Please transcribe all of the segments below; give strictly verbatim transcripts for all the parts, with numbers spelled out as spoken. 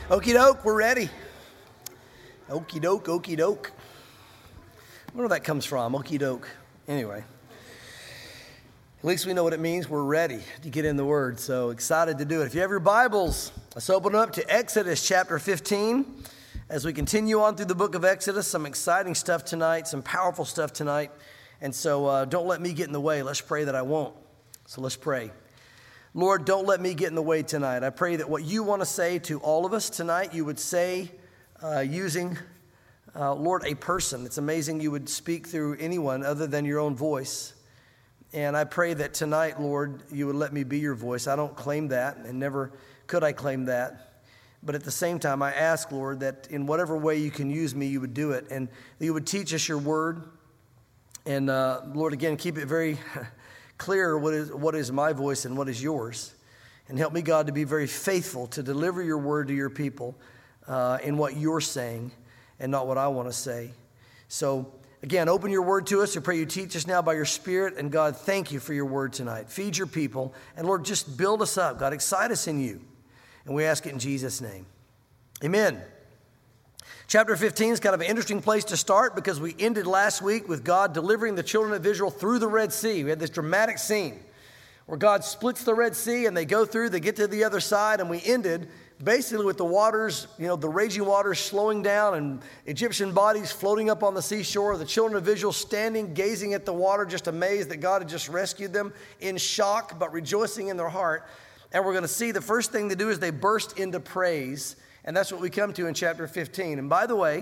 Okie doke, we're ready. Okie doke, okie doke. I wonder where that comes from, okie doke. Anyway, at least we know what it means. We're ready to get in the Word, so excited to do it. If you have your Bibles, let's open up to Exodus chapter fifteen. As we continue on through the book of Exodus, some exciting stuff tonight, some powerful stuff tonight. And so uh, don't let me get in the way. Let's pray that I won't. So let's pray. Lord, don't let me get in the way tonight. I pray that what you want to say to all of us tonight, you would say uh, using, uh, Lord, a person. It's amazing you would speak through anyone other than your own voice. And I pray that tonight, Lord, you would let me be your voice. I don't claim that, and never could I claim that. But at the same time, I ask, Lord, that in whatever way you can use me, you would do it. And that you would teach us your word. And, uh, Lord, again, keep it very clear what is what is my voice and what is yours. And help me, God, to be very faithful to deliver your word to your people uh, in what you're saying and not what I want to say. So, again, open your word to us. I pray you teach us now by your Spirit. And, God, thank you for your word tonight. Feed your people. And, Lord, just build us up. God, excite us in you. And we ask it in Jesus' name. Amen. Chapter fifteen is kind of an interesting place to start because we ended last week with God delivering the children of Israel through the Red Sea. We had this dramatic scene where God splits the Red Sea and they go through, they get to the other side, and we ended basically with the waters, you know, the raging waters slowing down and Egyptian bodies floating up on the seashore, the children of Israel standing, gazing at the water, just amazed that God had just rescued them, in shock but rejoicing in their heart. And we're going to see the first thing they do is they burst into praise. And that's what we come to in chapter fifteen. And by the way,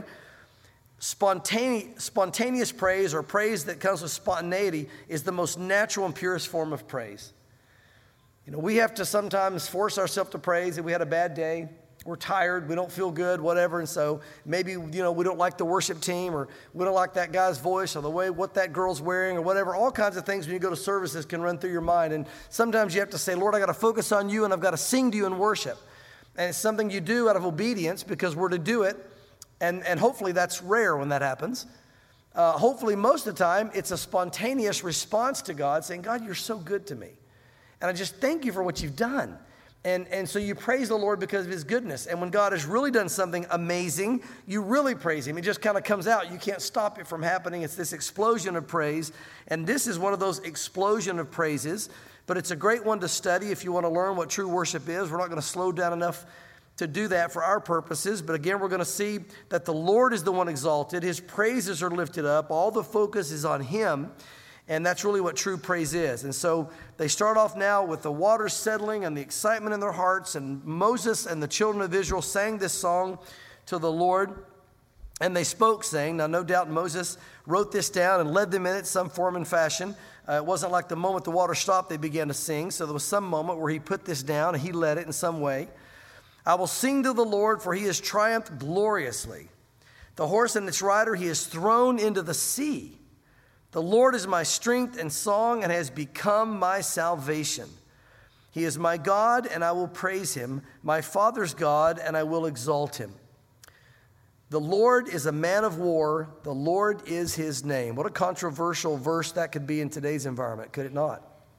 spontaneous, spontaneous praise, or praise that comes with spontaneity, is the most natural and purest form of praise. You know, we have to sometimes force ourselves to praise. If we had a bad day, we're tired, we don't feel good, whatever. And so maybe, you know, we don't like the worship team, or we don't like that guy's voice, or the way what that girl's wearing, or whatever. All kinds of things when you go to services can run through your mind. And sometimes you have to say, Lord, I got to focus on you, and I've got to sing to you in worship. And it's something you do out of obedience because we're to do it. And, and hopefully that's rare when that happens. Uh, hopefully most of the time it's a spontaneous response to God saying, God, you're so good to me. And I just thank you for what you've done. And, and so you praise the Lord because of his goodness. And when God has really done something amazing, you really praise him. It just kind of comes out. You can't stop it from happening. It's this explosion of praise. And this is one of those explosion of praises. But it's a great one to study if you want to learn what true worship is. We're not going to slow down enough to do that for our purposes. But again, we're going to see that the Lord is the one exalted. His praises are lifted up. All the focus is on him. And that's really what true praise is. And so they start off now with the waters settling and the excitement in their hearts. And Moses and the children of Israel sang this song to the Lord. And they spoke, saying, now no doubt Moses wrote this down and led them in it, some form and fashion. Uh, it wasn't like the moment the water stopped, they began to sing. So there was some moment where he put this down and he led it in some way. I will sing to the Lord, for he has triumphed gloriously. The horse and its rider he has thrown into the sea. The Lord is my strength and song and has become my salvation. He is my God, and I will praise him, my Father's God, and I will exalt him. The Lord is a man of war. The Lord is his name. What a controversial verse that could be in today's environment, could it not?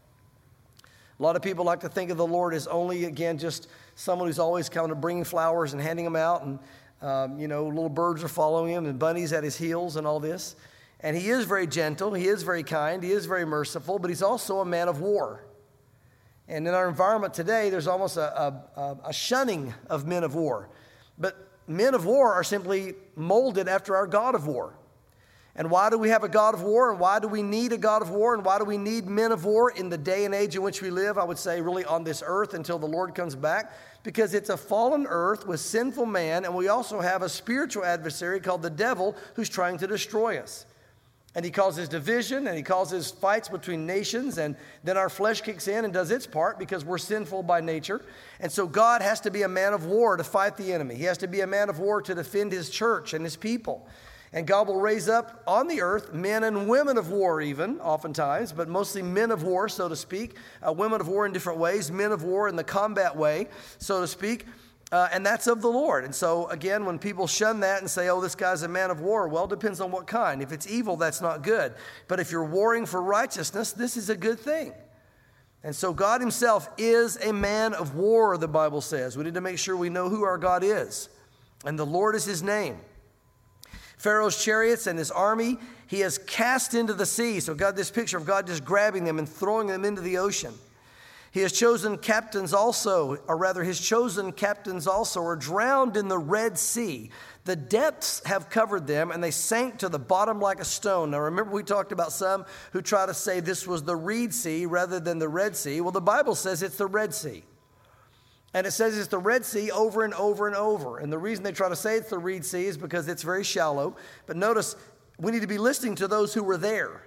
A lot of people like to think of the Lord as only, again, just someone who's always kind of bringing flowers and handing them out. And, um, you know, little birds are following him and bunnies at his heels and all this. And he is very gentle. He is very kind. He is very merciful. But he's also a man of war. And in our environment today, there's almost a, a, a shunning of men of war. But men of war are simply molded after our God of war. And why do we have a God of war? And why do we need a God of war? And why do we need men of war in the day and age in which we live? I would say really on this earth until the Lord comes back. Because it's a fallen earth with sinful man. And we also have a spiritual adversary called the devil who's trying to destroy us. And he causes division and he causes fights between nations. And then our flesh kicks in and does its part because we're sinful by nature. And so God has to be a man of war to fight the enemy. He has to be a man of war to defend his church and his people. And God will raise up on the earth men and women of war even, oftentimes, but mostly men of war, so to speak. Uh, women of war in different ways, men of war in the combat way, so to speak. Uh, and that's of the Lord. And so, again, when people shun that and say, oh, this guy's a man of war, well, it depends on what kind. If it's evil, that's not good. But if you're warring for righteousness, this is a good thing. And so God himself is a man of war, the Bible says. We need to make sure we know who our God is. And the Lord is his name. Pharaoh's chariots and his army, he has cast into the sea. So God, this picture of God just grabbing them and throwing them into the ocean. He has chosen captains also, or rather his chosen captains also are drowned in the Red Sea. The depths have covered them, and they sank to the bottom like a stone. Now remember, we talked about some who try to say this was the Reed Sea rather than the Red Sea. Well, the Bible says it's the Red Sea. And it says it's the Red Sea over and over and over. And the reason they try to say it's the Reed Sea is because it's very shallow. But notice, we need to be listening to those who were there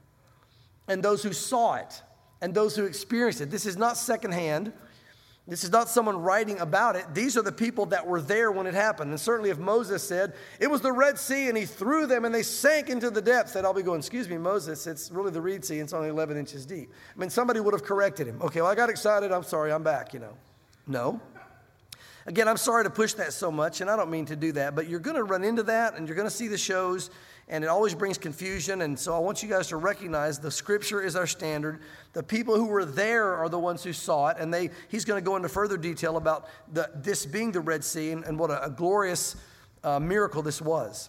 and those who saw it and those who experienced it. This is not secondhand. This is not someone writing about it. These are the people that were there when it happened. And certainly if Moses said, it was the Red Sea and he threw them and they sank into the depths, then I'll be going, excuse me, Moses, it's really the Reed Sea and it's only eleven inches deep. I mean, somebody would have corrected him. Okay, well, I got excited. I'm sorry. I'm back, you know. No. Again, I'm sorry to push that so much, and I don't mean to do that, but you're going to run into that, and you're going to see the shows, and it always brings confusion, and so I want you guys to recognize the Scripture is our standard. The people who were there are the ones who saw it, and they he's going to go into further detail about the, this being the Red Sea and, and what a, a glorious uh, miracle this was.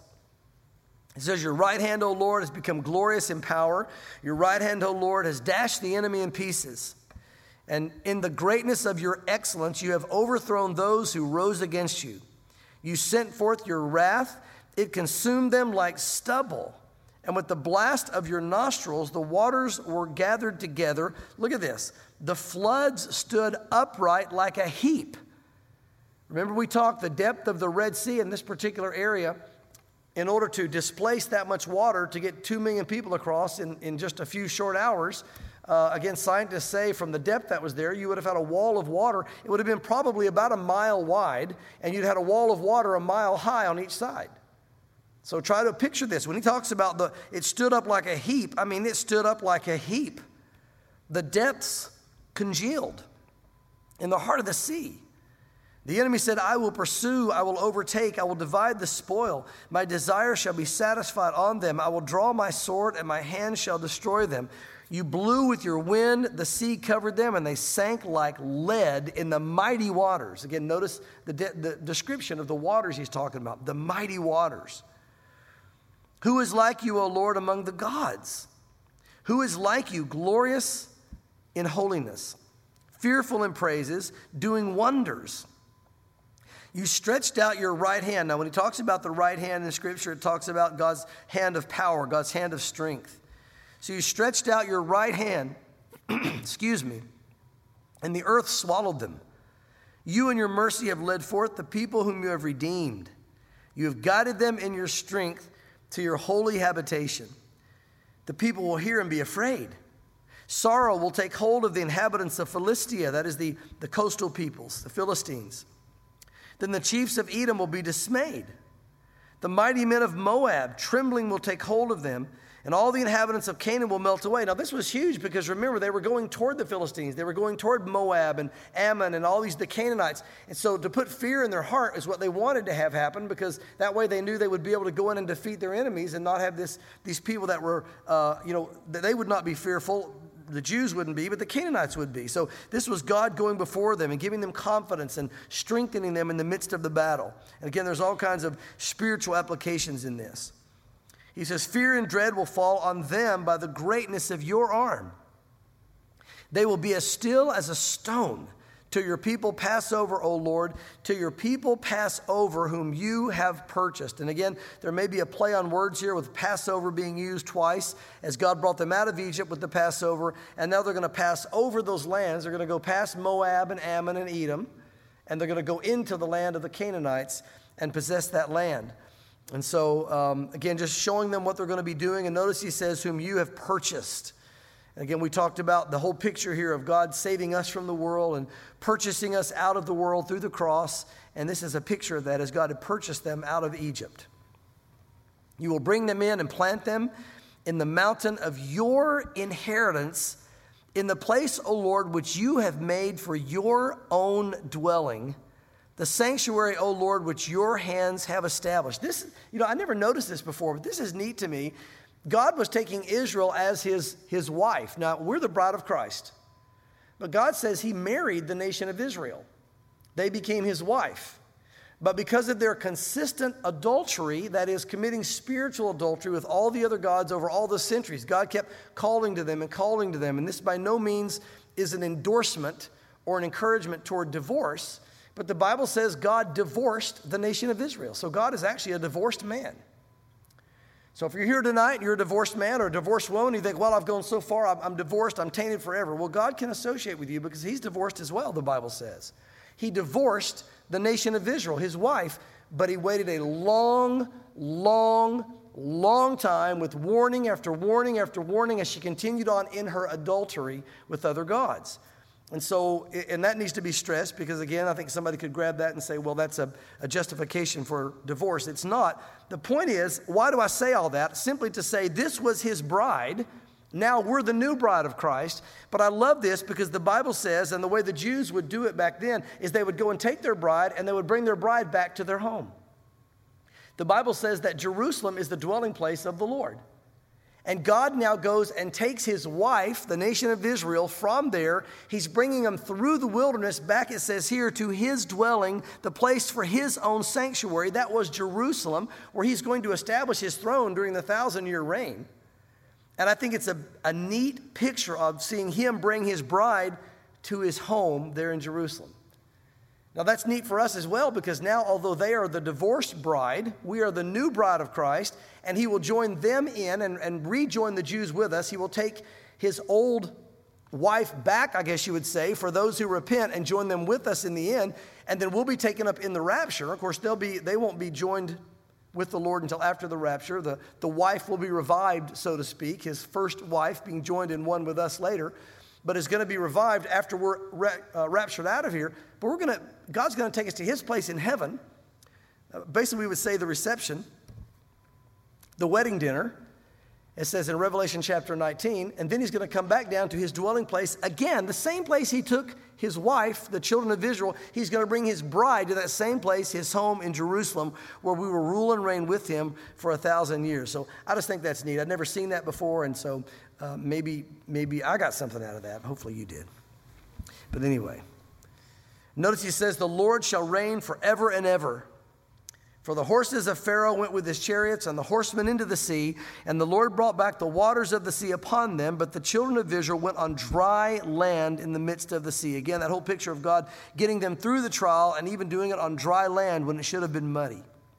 It says, your right hand, O Lord, has become glorious in power. Your right hand, O Lord, has dashed the enemy in pieces. And in the greatness of your excellence, you have overthrown those who rose against you. You sent forth your wrath. It consumed them like stubble. And with the blast of your nostrils, the waters were gathered together. Look at this. The floods stood upright like a heap. Remember, we talked the depth of the Red Sea in this particular area. In order to displace that much water to get two million people across in, in just a few short hours, Uh, again, scientists say from the depth that was there, you would have had a wall of water. It would have been probably about a mile wide, and you'd had a wall of water a mile high on each side. So try to picture this. When he talks about the, it stood up like a heap, I mean, it stood up like a heap. The depths congealed in the heart of the sea. The enemy said, I will pursue, I will overtake, I will divide the spoil. My desire shall be satisfied on them. I will draw my sword, and my hand shall destroy them. You blew with your wind, the sea covered them, and they sank like lead in the mighty waters. Again, notice the, de- the description of the waters he's talking about, the mighty waters. Who is like you, O Lord, among the gods? Who is like you, glorious in holiness, fearful in praises, doing wonders? You stretched out your right hand. Now, when he talks about the right hand in Scripture, it talks about God's hand of power, God's hand of strength. So you stretched out your right hand, excuse me, and the earth swallowed them. You in your mercy have led forth the people whom you have redeemed. You have guided them in your strength to your holy habitation. The people will hear and be afraid. Sorrow will take hold of the inhabitants of Philistia, that is the, the coastal peoples, the Philistines. Then the chiefs of Edom will be dismayed. The mighty men of Moab, trembling, will take hold of them. And all the inhabitants of Canaan will melt away. Now, this was huge because, remember, they were going toward the Philistines. They were going toward Moab and Ammon and all these, the Canaanites. And so to put fear in their heart is what they wanted to have happen, because that way they knew they would be able to go in and defeat their enemies and not have this these people that were, uh, you know, they would not be fearful. The Jews wouldn't be, but the Canaanites would be. So this was God going before them and giving them confidence and strengthening them in the midst of the battle. And again, there's all kinds of spiritual applications in this. He says, fear and dread will fall on them by the greatness of your arm. They will be as still as a stone till your people pass over, O Lord, till your people pass over whom you have purchased. And again, there may be a play on words here with Passover being used twice, as God brought them out of Egypt with the Passover, and now they're going to pass over those lands. They're going to go past Moab and Ammon and Edom, and they're going to go into the land of the Canaanites and possess that land. And so, um, again, just showing them what they're going to be doing. And notice he says, whom you have purchased. And again, we talked about the whole picture here of God saving us from the world and purchasing us out of the world through the cross. And this is a picture of that, as God had purchased them out of Egypt. You will bring them in and plant them in the mountain of your inheritance, in the place, O Lord, which you have made for your own dwelling. The sanctuary, O Lord, which your hands have established. This, you know, I never noticed this before, but this is neat to me. God was taking Israel as his, his wife. Now, we're the bride of Christ. But God says he married the nation of Israel. They became his wife. But because of their consistent adultery, that is, committing spiritual adultery with all the other gods over all the centuries, God kept calling to them and calling to them. And this by no means is an endorsement or an encouragement toward divorce. But the Bible says God divorced the nation of Israel. So God is actually a divorced man. So if you're here tonight and you're a divorced man or a divorced woman, you think, well, I've gone so far, I'm, I'm divorced, I'm tainted forever. Well, God can associate with you because he's divorced as well, the Bible says. He divorced the nation of Israel, his wife, but he waited a long, long, long time with warning after warning after warning as she continued on in her adultery with other gods. And so, and that needs to be stressed because, again, I think somebody could grab that and say, well, that's a, a justification for divorce. It's not. The point is, why do I say all that? Simply to say this was his bride. Now we're the new bride of Christ. But I love this because the Bible says, and the way the Jews would do it back then, is they would go and take their bride and they would bring their bride back to their home. The Bible says that Jerusalem is the dwelling place of the Lord. And God now goes and takes his wife, the nation of Israel, from there. He's bringing them through the wilderness back, it says here, to his dwelling, the place for his own sanctuary. That was Jerusalem, where he's going to establish his throne during the thousand-year reign. And I think it's a, a neat picture of seeing him bring his bride to his home there in Jerusalem. Now that's neat for us as well because now, although they are the divorced bride, we are the new bride of Christ, and he will join them in and, and rejoin the Jews with us. He will take his old wife back, I guess you would say, for those who repent and join them with us in the end, and then we'll be taken up in the rapture. Of course, they'll be they won't be joined with the Lord until after the rapture. The, the wife will be revived, so to speak, his first wife being joined in one with us later, but is going to be revived after we're ra- uh, raptured out of here. But we're going to, God's going to take us to his place in heaven. Uh, basically, we would say the reception, the wedding dinner. It says in Revelation chapter nineteen, and then he's going to come back down to his dwelling place again, the same place he took his wife, the children of Israel. He's going to bring his bride to that same place, his home in Jerusalem, where we will rule and reign with him for a thousand years. So I just think that's neat. I've never seen that before, and so uh, maybe maybe I got something out of that. Hopefully you did. But anyway, notice he says, the Lord shall reign forever and ever. For the horses of Pharaoh went with his chariots and the horsemen into the sea, and the Lord brought back the waters of the sea upon them, but the children of Israel went on dry land in the midst of the sea. Again, that whole picture of God getting them through the trial and even doing it on dry land when it should have been muddy.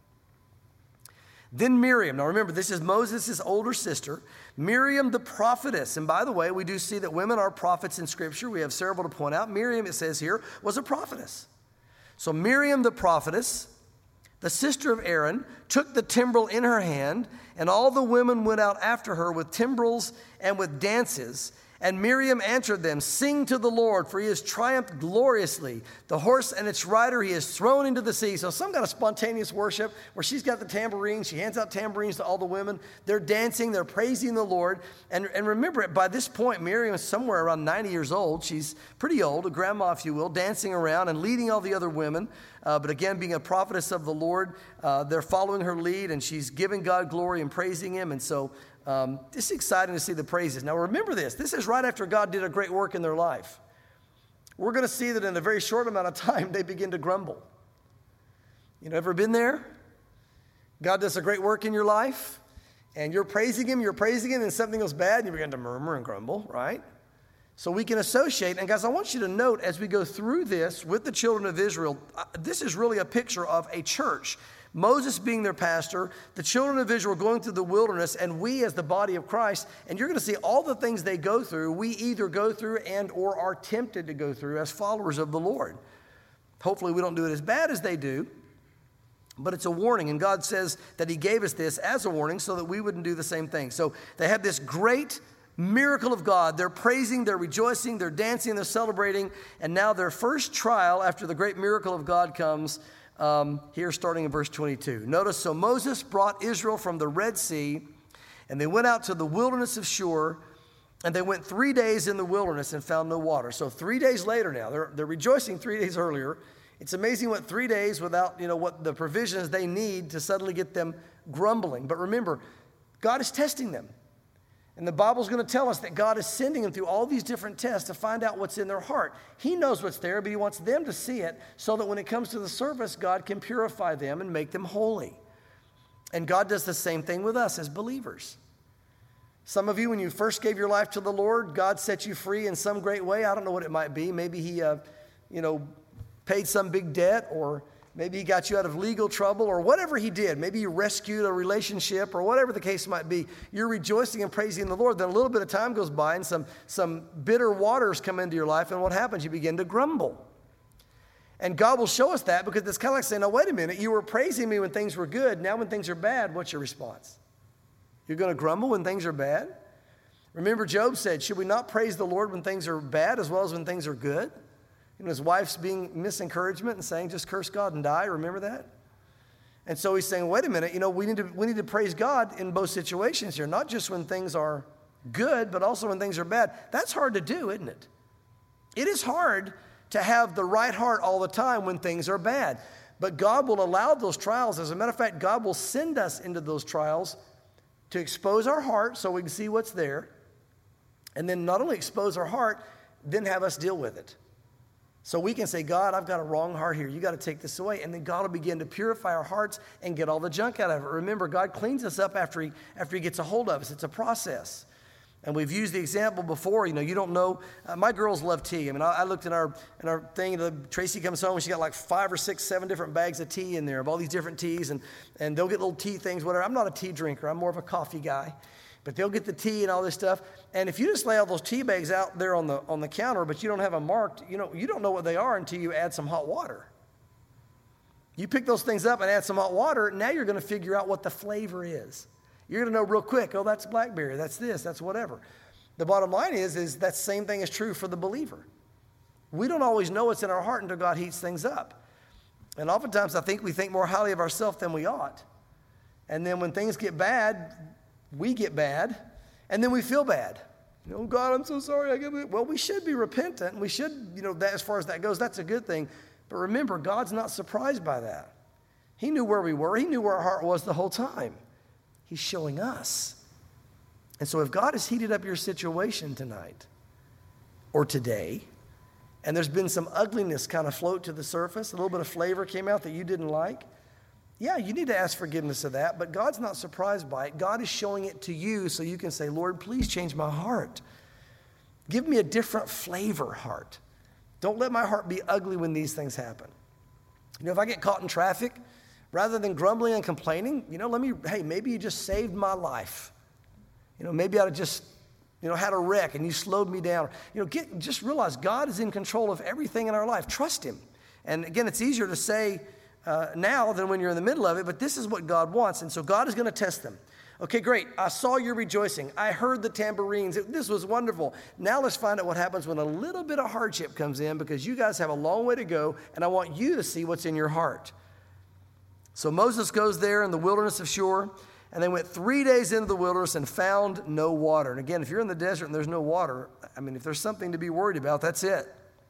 Then Miriam, now remember, this is Moses' older sister, Miriam the prophetess. And by the way, we do see that women are prophets in Scripture. We have several to point out. Miriam, it says here, was a prophetess. So Miriam the prophetess, the sister of Aaron, took the timbrel in her hand, and all the women went out after her with timbrels and with dances. And Miriam answered them, sing to the Lord, for he has triumphed gloriously. The horse and its rider he has thrown into the sea. So some kind of spontaneous worship where she's got the tambourine. She hands out tambourines to all the women. They're dancing. They're praising the Lord. And, and remember, by this point, Miriam is somewhere around ninety years old. She's pretty old, a grandma, if you will, dancing around and leading all the other women. Uh, but again, being a prophetess of the Lord, uh, they're following her lead, and she's giving God glory and praising him. And so Um, it's exciting to see the praises. Now remember this, this is right after God did a great work in their life. We're going to see that in a very short amount of time, they begin to grumble. You know, ever been there? God does a great work in your life, and you're praising him, you're praising him, and something goes bad, and you begin to murmur and grumble, right? So we can associate, and guys, I want you to note as we go through this with the children of Israel, this is really a picture of a church. Moses being their pastor, the children of Israel going through the wilderness, and we as the body of Christ, and you're going to see all the things they go through, we either go through and or are tempted to go through as followers of the Lord. Hopefully we don't do it as bad as they do, but it's a warning, and God says that he gave us this as a warning so that we wouldn't do the same thing. So they have this great miracle of God. They're praising, they're rejoicing, they're dancing, they're celebrating, and now their first trial after the great miracle of God comes. Um, here starting in verse twenty-two. Notice, so Moses brought Israel from the Red Sea, and they went out to the wilderness of Shur, and they went three days in the wilderness and found no water. So three days later now, they're, they're rejoicing three days earlier. It's amazing what three days without, you know, what the provisions they need to suddenly get them grumbling. But remember, God is testing them. And the Bible's going to tell us that God is sending them through all these different tests to find out what's in their heart. He knows what's there, but he wants them to see it so that when it comes to the surface, God can purify them and make them holy. And God does the same thing with us as believers. Some of you, when you first gave your life to the Lord, God set you free in some great way. I don't know what it might be. Maybe he, uh, you know, paid some big debt, or maybe he got you out of legal trouble, or whatever he did. Maybe he rescued a relationship, or whatever the case might be. You're rejoicing and praising the Lord. Then a little bit of time goes by and some, some bitter waters come into your life. And what happens? You begin to grumble. And God will show us that, because it's kind of like saying, now, wait a minute. You were praising me when things were good. Now when things are bad, what's your response? You're going to grumble when things are bad? Remember, Job said, should we not praise the Lord when things are bad as well as when things are good? You know, his wife's being misencouragement and saying, just curse God and die. Remember that? And so he's saying, wait a minute, you know, we need to we need to praise God in both situations here, not just when things are good, but also when things are bad. That's hard to do, isn't it? It is hard to have the right heart all the time when things are bad. But God will allow those trials. As a matter of fact, God will send us into those trials to expose our heart so we can see what's there. And then not only expose our heart, then have us deal with it. So we can say, God, I've got a wrong heart here. You got to take this away. And then God will begin to purify our hearts and get all the junk out of it. Remember, God cleans us up after he, after he gets a hold of us. It's a process. And we've used the example before. You know, you don't know. Uh, my girls love tea. I mean, I, I looked in our in our thing. The, Tracy comes home and she got like five or six, seven different bags of tea in there of all these different teas. And, and they'll get little tea things, whatever. I'm not a tea drinker. I'm more of a coffee guy. But they'll get the tea and all this stuff. And if you just lay all those tea bags out there on the on the counter, but you don't have them marked, you know, you don't know what they are until you add some hot water. You pick those things up and add some hot water, now you're going to figure out what the flavor is. You're going to know real quick, oh, that's blackberry, that's this, that's whatever. The bottom line is, is that same thing is true for the believer. We don't always know what's in our heart until God heats things up. And oftentimes I think we think more highly of ourselves than we ought. And then when things get bad, we get bad, and then we feel bad. You know, God, I'm so sorry. I get well, we should be repentant. We should, you know, that, as far as that goes, that's a good thing. But remember, God's not surprised by that. He knew where we were. He knew where our heart was the whole time. He's showing us. And so if God has heated up your situation tonight or today, and there's been some ugliness kind of float to the surface, a little bit of flavor came out that you didn't like, yeah, you need to ask forgiveness of that, but God's not surprised by it. God is showing it to you so you can say, Lord, please change my heart. Give me a different flavor heart. Don't let my heart be ugly when these things happen. You know, if I get caught in traffic, rather than grumbling and complaining, you know, let me, hey, maybe you just saved my life. You know, maybe I'd just, you know, had a wreck and you slowed me down. You know, get, just realize God is in control of everything in our life. Trust him. And again, it's easier to say, Uh, now than when you're in the middle of it, but this is what God wants. And so God is going to test them. Okay, great. I saw you rejoicing. I heard the tambourines. It, this was wonderful. Now let's find out what happens when a little bit of hardship comes in, because you guys have a long way to go, and I want you to see what's in your heart. So Moses goes there in the wilderness of Shur, and they went three days into the wilderness and found no water. And again, if you're in the desert and there's no water, I mean, if there's something to be worried about, that's it.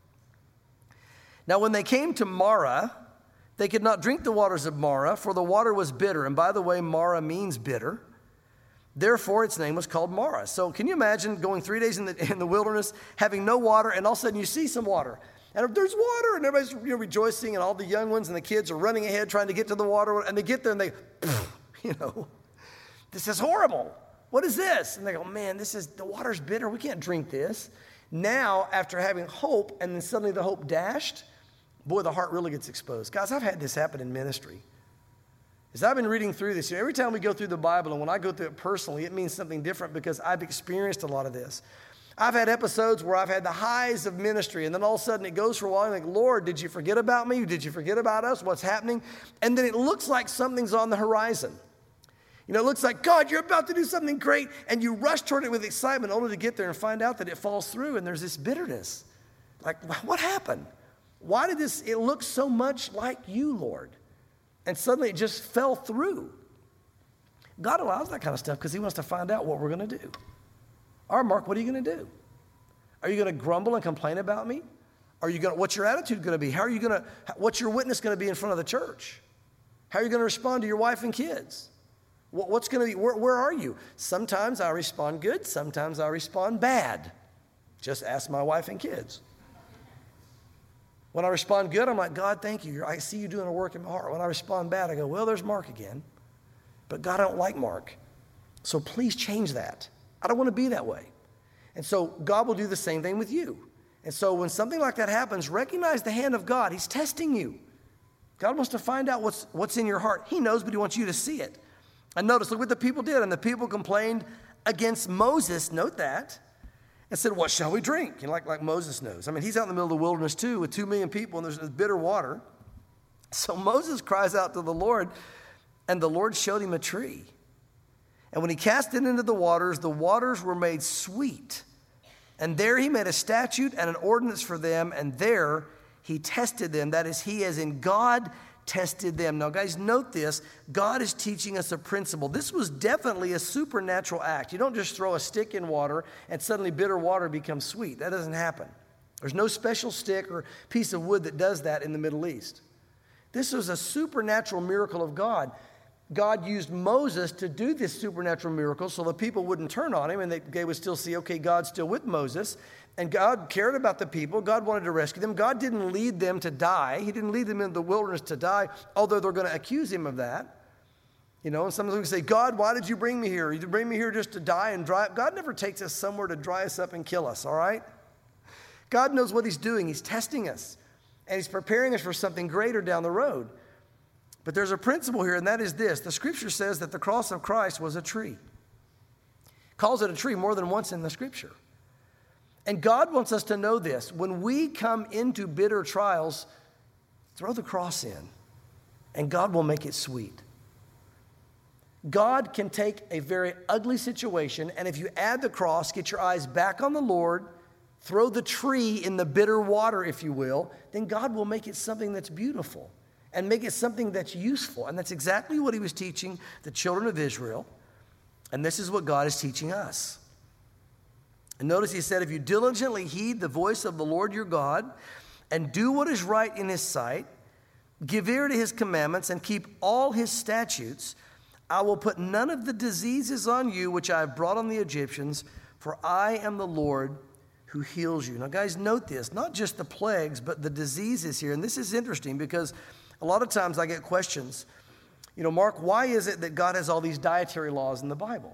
Now when they came to Marah, they could not drink the waters of Marah, for the water was bitter. And by the way, Marah means bitter. Therefore, its name was called Marah. So can you imagine going three days in the, in the wilderness, having no water, and all of a sudden you see some water. And there's water, and everybody's, you know, rejoicing, and all the young ones and the kids are running ahead trying to get to the water. And they get there, and they, you know, this is horrible. What is this? And they go, man, this is, the water's bitter. We can't drink this. Now, after having hope, and then suddenly the hope dashed, boy, the heart really gets exposed. Guys, I've had this happen in ministry. As I've been reading through this, you know, every time we go through the Bible, and when I go through it personally, it means something different because I've experienced a lot of this. I've had episodes where I've had the highs of ministry, and then all of a sudden it goes for a while, and I'm like, Lord, did you forget about me? Did you forget about us? What's happening? And then it looks like something's on the horizon. You know, it looks like, God, you're about to do something great, and you rush toward it with excitement only to get there and find out that it falls through, and there's this bitterness. Like, what happened? Why did this, it look so much like you, Lord? And suddenly it just fell through. God allows that kind of stuff because he wants to find out what we're going to do. All right, Mark, what are you going to do? Are you going to grumble and complain about me? Are you going to, what's your attitude going to be? How are you going to, what's your witness going to be in front of the church? How are you going to respond to your wife and kids? What's going to be, where, where are you? Sometimes I respond good, sometimes I respond bad. Just ask my wife and kids. When I respond good, I'm like, God, thank you. I see you doing a work in my heart. When I respond bad, I go, well, there's Mark again. But God, I don't like Mark. So please change that. I don't want to be that way. And so God will do the same thing with you. And so when something like that happens, recognize the hand of God. He's testing you. God wants to find out what's, what's in your heart. He knows, but he wants you to see it. And notice, look what the people did. And the people complained against Moses, note that, and said, what shall we drink? You know, like, like Moses knows. I mean, he's out in the middle of the wilderness too with two million people, and there's, there's bitter water. So Moses cries out to the Lord, and the Lord showed him a tree. And when he cast it into the waters, the waters were made sweet. And there he made a statute and an ordinance for them, and there he tested them. That is, he as in God tested them. Now, guys, note this. God is teaching us a principle. This was definitely a supernatural act. You don't just throw a stick in water and suddenly bitter water becomes sweet. That doesn't happen. There's no special stick or piece of wood that does that in the Middle East. This was a supernatural miracle of God. God used Moses to do this supernatural miracle so the people wouldn't turn on him and they, they would still see, okay, God's still with Moses. And God cared about the people. God wanted to rescue them. God didn't lead them to die. He didn't lead them into the wilderness to die, although they're going to accuse him of that. You know, and sometimes we can say, God, why did you bring me here? You bring me here just to die and dry up. God never takes us somewhere to dry us up and kill us, all right? God knows what he's doing. He's testing us, and he's preparing us for something greater down the road. But there's a principle here, and that is this. The scripture says that the cross of Christ was a tree. Calls it a tree more than once in the scripture. And God wants us to know this. When we come into bitter trials, throw the cross in, and God will make it sweet. God can take a very ugly situation, and if you add the cross, get your eyes back on the Lord, throw the tree in the bitter water, if you will, then God will make it something that's beautiful and make it something that's useful. And that's exactly what he was teaching the children of Israel, and this is what God is teaching us. And notice he said, if you diligently heed the voice of the Lord your God and do what is right in his sight, give ear to his commandments and keep all his statutes, I will put none of the diseases on you which I have brought on the Egyptians, for I am the Lord who heals you. Now, guys, note this, not just the plagues, but the diseases here. And this is interesting because a lot of times I get questions. You know, Mark, why is it that God has all these dietary laws in the Bible?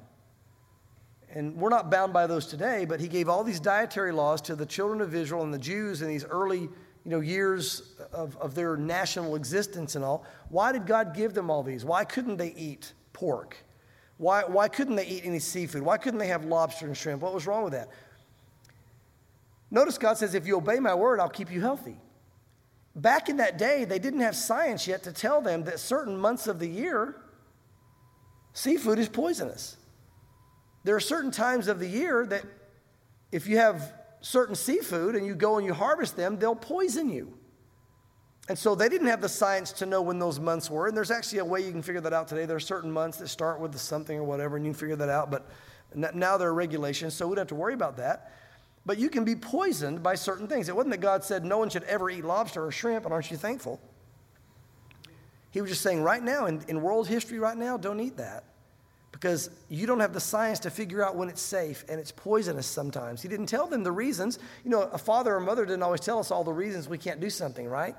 And we're not bound by those today, but he gave all these dietary laws to the children of Israel and the Jews in these early, you know, years of, of their national existence and all. Why did God give them all these? Why couldn't they eat pork? Why, why couldn't they eat any seafood? Why couldn't they have lobster and shrimp? What was wrong with that? Notice God says, if you obey my word, I'll keep you healthy. Back in that day, they didn't have science yet to tell them that certain months of the year, seafood is poisonous. There are certain times of the year that if you have certain seafood and you go and you harvest them, they'll poison you. And so they didn't have the science to know when those months were. And there's actually a way you can figure that out today. There are certain months that start with something or whatever, and you can figure that out. But now there are regulations, so we don't have to worry about that. But you can be poisoned by certain things. It wasn't that God said no one should ever eat lobster or shrimp, and aren't you thankful? He was just saying right now, in, in world history right now, don't eat that. Because you don't have the science to figure out when it's safe, and it's poisonous sometimes. He didn't tell them the reasons. You know, a father or mother didn't always tell us all the reasons we can't do something, right?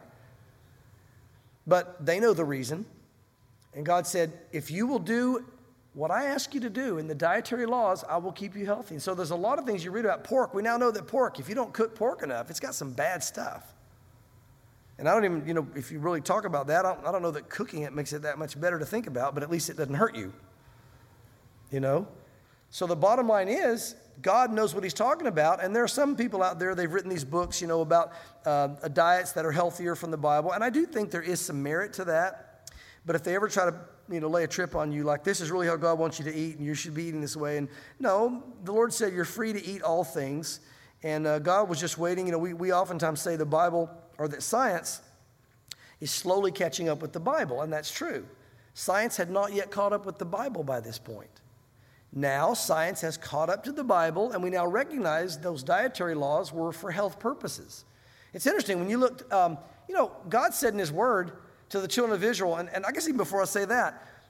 But they know the reason. And God said, if you will do what I ask you to do in the dietary laws, I will keep you healthy. And so there's a lot of things you read about pork. We now know that pork, if you don't cook pork enough, it's got some bad stuff. And I don't even, you know, if you really talk about that, I don't, I don't know that cooking it makes it that much better to think about, but at least it doesn't hurt you. You know? So the bottom line is, God knows what he's talking about, and there are some people out there, they've written these books, you know, about uh, diets that are healthier from the Bible, and I do think there is some merit to that, but if they ever try to, you know, lay a trip on you, like this is really how God wants you to eat, and you should be eating this way, and no, the Lord said you're free to eat all things, and uh, God was just waiting. You know, we, we oftentimes say the Bible, or that science is slowly catching up with the Bible, and that's true. Science had not yet caught up with the Bible by this point. Now, science has caught up to the Bible, and we now recognize those dietary laws were for health purposes. It's interesting, when you look, um, you know, God said in his word to the children of Israel, and, and I guess even before I say that,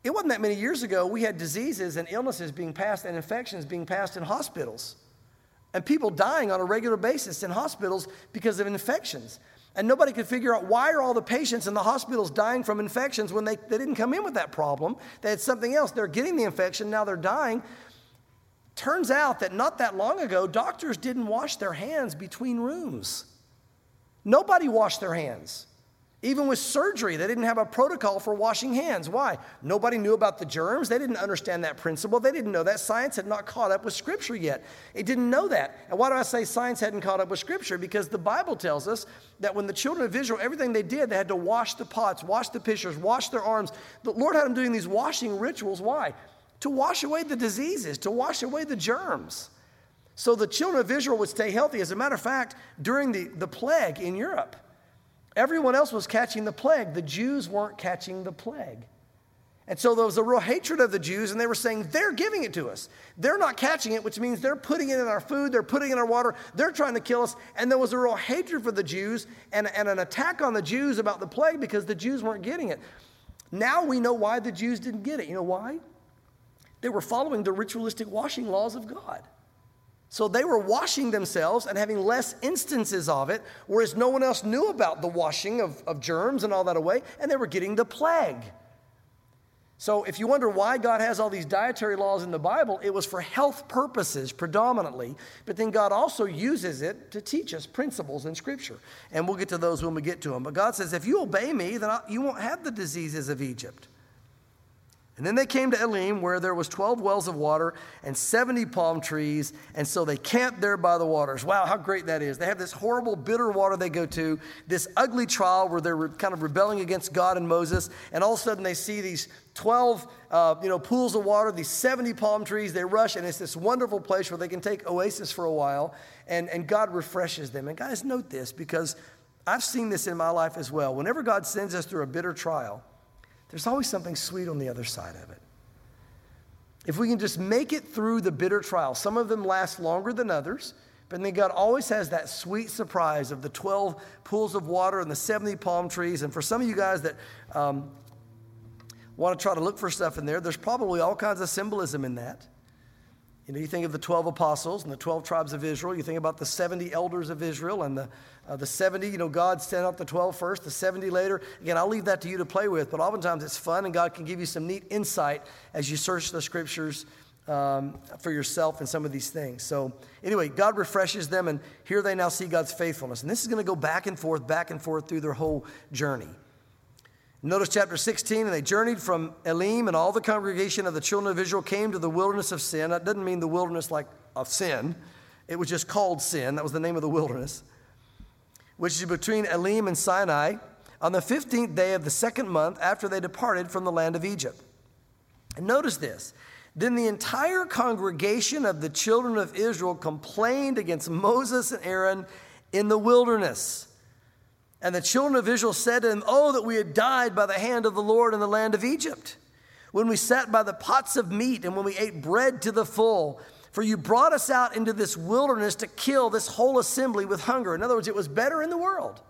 It wasn't that many years ago we had diseases and illnesses being passed and infections being passed in hospitals. And people dying on a regular basis in hospitals because of infections. And nobody could figure out why are all the patients in the hospitals dying from infections when they, they didn't come in with that problem. They had something else. They're getting the infection, now they're dying. Turns out that not that long ago, doctors didn't wash their hands between rooms. Nobody washed their hands. Even with surgery, they didn't have a protocol for washing hands. Why? Nobody knew about the germs. They didn't understand that principle. They didn't know that. Science had not caught up with Scripture yet. It didn't know that. And why do I say science hadn't caught up with Scripture? Because the Bible tells us that when the children of Israel, everything they did, they had to wash the pots, wash the pitchers, wash their arms. The Lord had them doing these washing rituals. Why? To wash away the diseases, to wash away the germs. So the children of Israel would stay healthy. As a matter of fact, during the, the plague in Europe, everyone else was catching the plague. The Jews weren't catching the plague. And so there was a real hatred of the Jews, and they were saying, they're giving it to us. They're not catching it, which means they're putting it in our food, they're putting it in our water, they're trying to kill us. And there was a real hatred for the Jews and, and an attack on the Jews about the plague because the Jews weren't getting it. Now we know why the Jews didn't get it. You know why? They were following the ritualistic washing laws of God. So they were washing themselves and having less instances of it, whereas no one else knew about the washing of, of germs and all that away, and they were getting the plague. So if you wonder why God has all these dietary laws in the Bible, it was for health purposes predominantly, but then God also uses it to teach us principles in Scripture. And we'll get to those when we get to them. But God says, if you obey me, then I, you won't have the diseases of Egypt. And then they came to Elim, where there was twelve wells of water and seventy palm trees, and so they camped there by the waters. Wow, how great that is. They have this horrible, bitter water they go to, this ugly trial where they're kind of rebelling against God and Moses, and all of a sudden they see these twelve uh, you know, pools of water, these seventy palm trees. They rush, and it's this wonderful place where they can take oasis for a while, and, and God refreshes them. And guys, note this, because I've seen this in my life as well. Whenever God sends us through a bitter trial, there's always something sweet on the other side of it. If we can just make it through the bitter trial, some of them last longer than others, but then God always has that sweet surprise of the twelve pools of water and the seventy palm trees. And for some of you guys that um, want to try to look for stuff in there, there's probably all kinds of symbolism in that. You know, you think of the twelve apostles and the twelve tribes of Israel. You think about the seventy elders of Israel and the uh, the seventy, you know, God sent out the twelve first, the seventy later. Again, I'll leave that to you to play with, but oftentimes it's fun and God can give you some neat insight as you search the Scriptures um, for yourself and some of these things. So anyway, God refreshes them, and here they now see God's faithfulness. And this is going to go back and forth, back and forth through their whole journey. Notice chapter sixteen, and they journeyed from Elim, and all the congregation of the children of Israel came to the wilderness of Sin. That doesn't mean the wilderness like of sin. It was just called Sin. That was the name of the wilderness, which is between Elim and Sinai, on the fifteenth day of the second month after they departed from the land of Egypt. And notice this. Then the entire congregation of the children of Israel complained against Moses and Aaron in the wilderness. And the children of Israel said to them, "Oh, that we had died by the hand of the Lord in the land of Egypt, when we sat by the pots of meat and when we ate bread to the full. For you brought us out into this wilderness to kill this whole assembly with hunger." In other words, it was better in the world.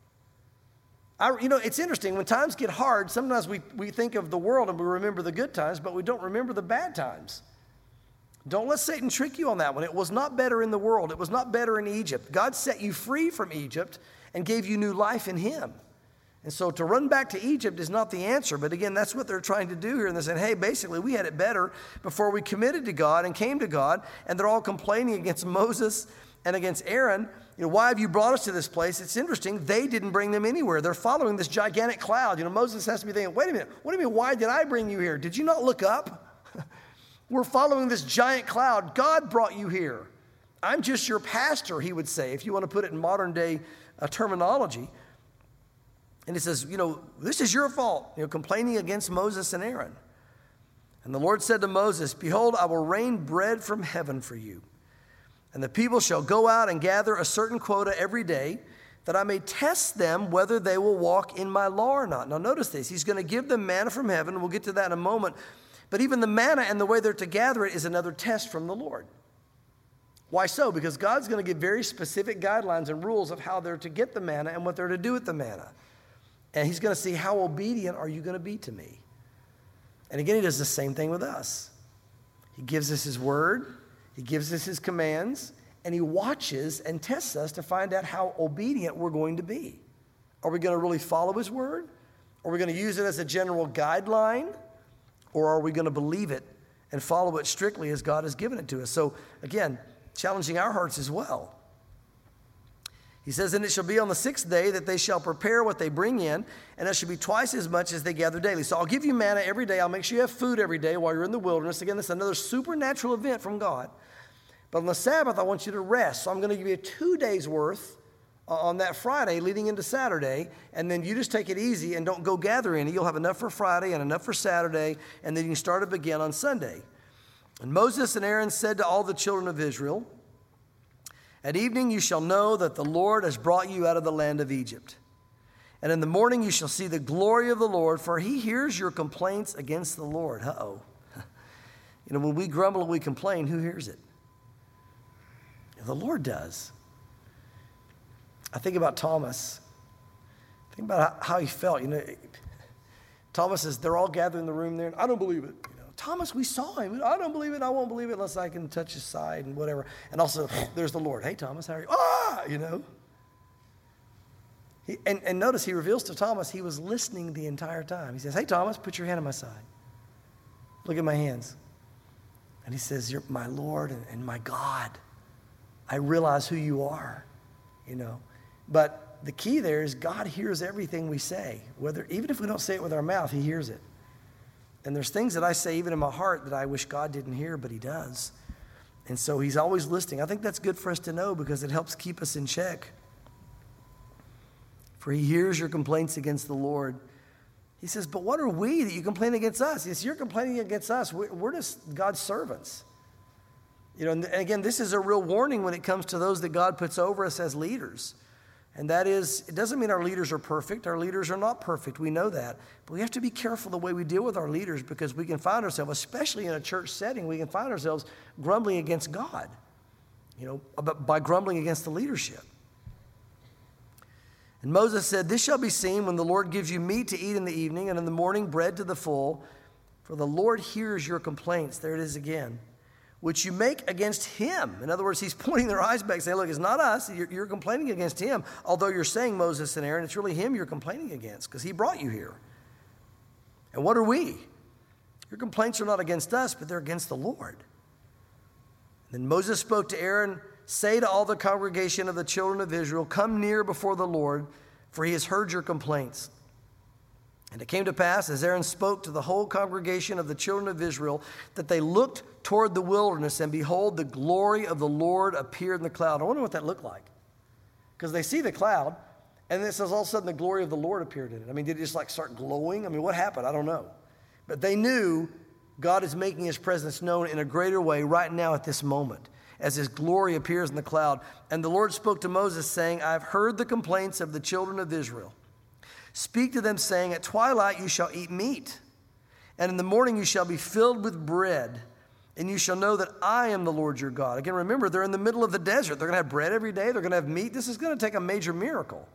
I, you know, it's interesting. When times get hard, sometimes we, we think of the world and we remember the good times, but we don't remember the bad times. Don't let Satan trick you on that one. It was not better in the world. It was not better in Egypt. God set you free from Egypt and gave you new life in Him. And so to run back to Egypt is not the answer. But again, that's what they're trying to do here. And they're saying, hey, basically, we had it better before we committed to God and came to God. And they're all complaining against Moses and against Aaron. You know, why have you brought us to this place? It's interesting. They didn't bring them anywhere. They're following this gigantic cloud. You know, Moses has to be thinking, wait a minute. What do you mean, why did I bring you here? Did you not look up? We're following this giant cloud. God brought you here. I'm just your pastor, he would say, if you want to put it in modern day uh, terminology. And he says, you know, this is your fault, you know, complaining against Moses and Aaron. And the Lord said to Moses, "Behold, I will rain bread from heaven for you. And the people shall go out and gather a certain quota every day, that I may test them whether they will walk in my law or not." Now notice this. He's going to give them manna from heaven. We'll get to that in a moment. But even the manna and the way they're to gather it is another test from the Lord. Why so? Because God's going to give very specific guidelines and rules of how they're to get the manna and what they're to do with the manna. And He's going to see, how obedient are you going to be to me? And again, he does the same thing with us. He gives us his word, he gives us his commands, and he watches and tests us to find out how obedient we're going to be. Are we going to really follow his word? Are we going to use it as a general guideline? Or are we going to believe it and follow it strictly as God has given it to us? So again, challenging our hearts as well. He says, and it shall be on the sixth day that they shall prepare what they bring in, and it shall be twice as much as they gather daily. So I'll give you manna every day. I'll make sure you have food every day while you're in the wilderness. Again, this is another supernatural event from God. But on the Sabbath, I want you to rest. So I'm going to give you two days' worth on that Friday leading into Saturday, and then you just take it easy and don't go gather any. You'll have enough for Friday and enough for Saturday, and then you can start up again on Sunday. And Moses and Aaron said to all the children of Israel, at evening you shall know that the Lord has brought you out of the land of Egypt. And in the morning you shall see the glory of the Lord, for he hears your complaints against the Lord. Uh-oh. You know, when we grumble and we complain, who hears it? The Lord does. I think about Thomas. Think about how he felt. You know, Thomas says, they're all gathered in the room there, and I don't believe it. You know, Thomas, we saw him. I don't believe it. I won't believe it unless I can touch his side and whatever. And also, there's the Lord. Hey, Thomas, how are you? Ah, you know. He, and, and notice he reveals to Thomas he was listening the entire time. He says, hey, Thomas, put your hand on my side. Look at my hands. And he says, you're my Lord and, and my God. I realize who you are, you know. But the key there is God hears everything we say. Whether even if we don't say it with our mouth, he hears it. And there's things that I say even in my heart that I wish God didn't hear, but he does. And so he's always listening. I think that's good for us to know because it helps keep us in check. For he hears your complaints against the Lord. He says, but what are we that you complain against us? Yes, you're complaining against us. We're just God's servants. You know, and again, this is a real warning when it comes to those that God puts over us as leaders. And that is, it doesn't mean our leaders are perfect. Our leaders are not perfect. We know that. But we have to be careful the way we deal with our leaders because we can find ourselves, especially in a church setting, we can find ourselves grumbling against God, you know, by grumbling against the leadership. And Moses said, this shall be seen when the Lord gives you meat to eat in the evening and in the morning bread to the full. For the Lord hears your complaints. There it is again. Which you make against him. In other words, he's pointing their eyes back saying, look, it's not us. You're, you're complaining against him. Although you're saying Moses and Aaron, it's really him you're complaining against because he brought you here. And what are we? Your complaints are not against us, but they're against the Lord. And then Moses spoke to Aaron, say to all the congregation of the children of Israel, come near before the Lord, for he has heard your complaints. And it came to pass, as Aaron spoke to the whole congregation of the children of Israel, that they looked toward the wilderness, and behold, the glory of the Lord appeared in the cloud. I wonder what that looked like. Because they see the cloud, and then it says all of a sudden the glory of the Lord appeared in it. I mean, did it just like start glowing? I mean, what happened? I don't know. But they knew God is making his presence known in a greater way right now at this moment, as his glory appears in the cloud. And the Lord spoke to Moses, saying, I've heard the complaints of the children of Israel. Speak to them, saying, at twilight you shall eat meat, and in the morning you shall be filled with bread, and you shall know that I am the Lord your God. Again, remember, they're in the middle of the desert. They're going to have bread every day. They're going to have meat. This is going to take a major miracle.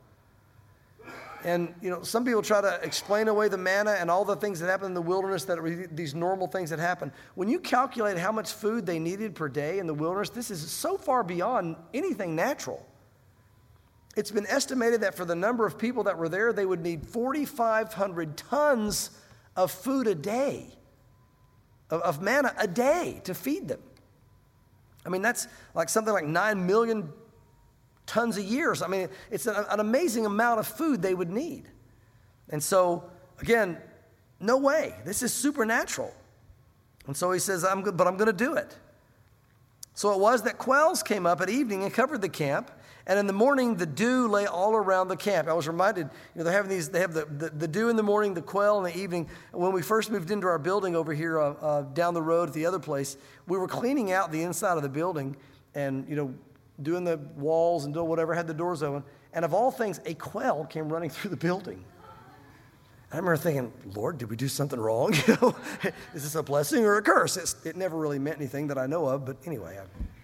And, you know, some people try to explain away the manna and all the things that happen in the wilderness, that are these normal things that happen. When you calculate how much food they needed per day in the wilderness, this is so far beyond anything natural. It's been estimated that for the number of people that were there, they would need forty-five hundred tons of food a day, of, of manna a day to feed them. I mean, that's like something like nine million tons a year. So, I mean, it's an, an amazing amount of food they would need. And so, again, no way. This is supernatural. And so he says, I'm good, but I'm going to do it. So it was that quails came up at evening and covered the camp. And in the morning, the dew lay all around the camp. I was reminded, you know, they're having these, they have the, the, the dew in the morning, the quail in the evening. When we first moved into our building over here uh, uh, down the road at the other place, we were cleaning out the inside of the building and, you know, doing the walls and doing whatever, had the doors open. And of all things, a quail came running through the building. I remember thinking, Lord, did we do something wrong? You know, is this a blessing or a curse? It's, it never really meant anything that I know of, but anyway. I,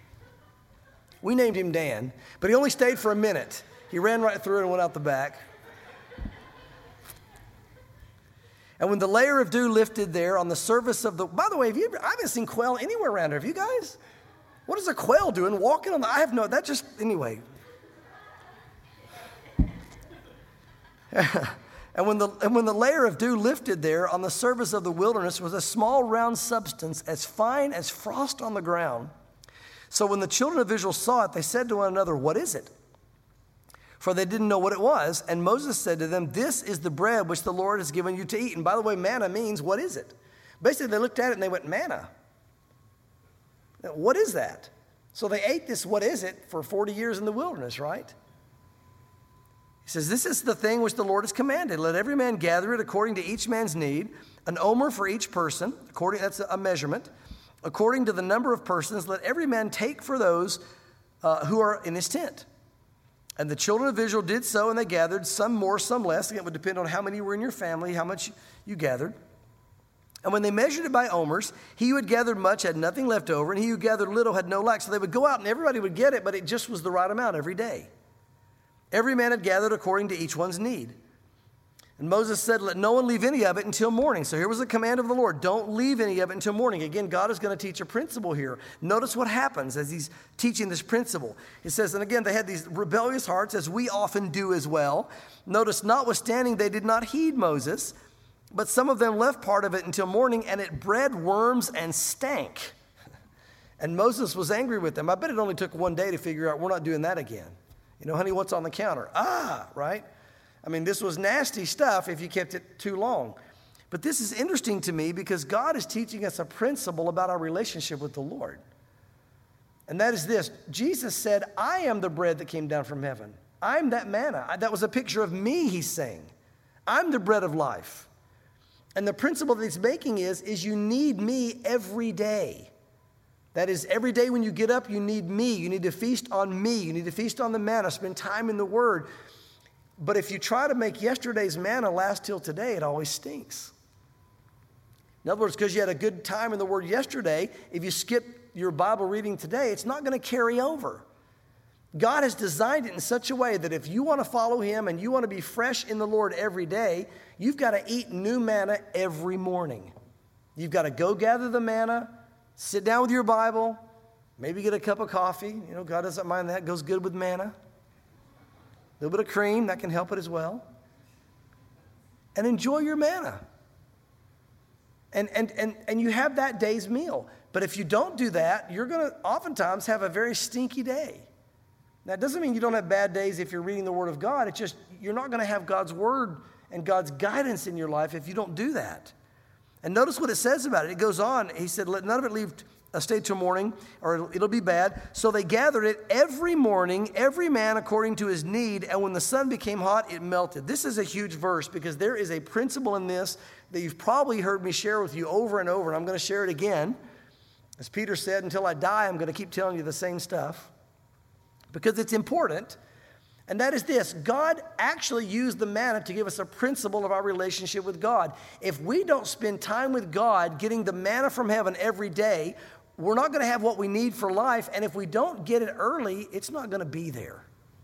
we named him Dan, but he only stayed for a minute. He ran right through and went out the back. And And when the layer of dew lifted there on the surface of the, by the way, have you ever, I haven't seen quail anywhere around here. Have you guys? What is a quail doing walking on the, I have no, that just, anyway. And when, the, and when the layer of dew lifted there on the surface of the wilderness was a small round substance as fine as frost on the ground. So when the children of Israel saw it, they said to one another, what is it? For they didn't know what it was. And Moses said to them, this is the bread which the Lord has given you to eat. And by the way, manna means, what is it? Basically, they looked at it and they went, manna. What is that? So they ate this, what is it, for forty years in the wilderness, right? He says, this is the thing which the Lord has commanded. Let every man gather it according to each man's need, an omer for each person, according, that's a measurement. According to the number of persons, let every man take for those uh, who are in his tent. And the children of Israel did so, and they gathered, some more, some less. Again, it would depend on how many were in your family, how much you gathered. And when they measured it by omers, he who had gathered much had nothing left over, and he who gathered little had no lack. So they would go out, and everybody would get it, but it just was the right amount every day. Every man had gathered according to each one's need. And Moses said, let no one leave any of it until morning. So here was a command of the Lord. Don't leave any of it until morning. Again, God is going to teach a principle here. Notice what happens as he's teaching this principle. He says, and again, they had these rebellious hearts, as we often do as well. Notice, notwithstanding, they did not heed Moses, but some of them left part of it until morning, and it bred worms and stank. And Moses was angry with them. I bet it only took one day to figure out, we're not doing that again. You know, honey, what's on the counter? Ah, right? I mean, this was nasty stuff if you kept it too long. But this is interesting to me because God is teaching us a principle about our relationship with the Lord. And that is this. Jesus said, I am the bread that came down from heaven. I'm that manna. That was a picture of me, he's saying. I'm the bread of life. And the principle that he's making is, is you need me every day. That is, every day when you get up, you need me. You need to feast on me. You need to feast on the manna, spend time in the Word. But if you try to make yesterday's manna last till today, it always stinks. In other words, because you had a good time in the Word yesterday, if you skip your Bible reading today, it's not going to carry over. God has designed it in such a way that if you want to follow Him and you want to be fresh in the Lord every day, you've got to eat new manna every morning. You've got to go gather the manna, sit down with your Bible, maybe get a cup of coffee. You know, God doesn't mind that. It goes good with manna. A little bit of cream, that can help it as well. And enjoy your manna. And, and, and, and you have that day's meal. But if you don't do that, you're going to oftentimes have a very stinky day. Now, it doesn't mean you don't have bad days if you're reading the Word of God. It's just you're not going to have God's Word and God's guidance in your life if you don't do that. And notice what it says about it. It goes on. He said, let none of it leave uh, stay till morning, or it'll, it'll be bad. So they gathered it every morning, every man according to his need. And when the sun became hot, it melted. This is a huge verse because there is a principle in this that you've probably heard me share with you over and over. And I'm going to share it again. As Peter said, until I die, I'm going to keep telling you the same stuff because it's important. And that is this. God actually used the manna to give us a principle of our relationship with God. If we don't spend time with God getting the manna from heaven every day, we're not going to have what we need for life. And if we don't get it early, it's not going to be there.